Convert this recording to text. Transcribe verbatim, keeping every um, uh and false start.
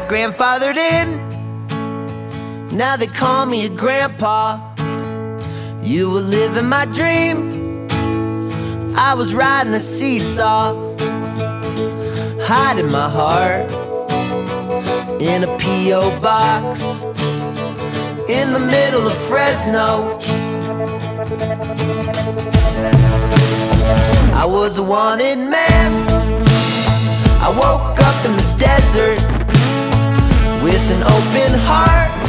grandfathered in. Now they call me a grandpa. You were living my dream. I was riding a seesaw, hiding my heart in a P O box in the middle of Fresno. I was a wanted man. I woke up in the desert with an open heart.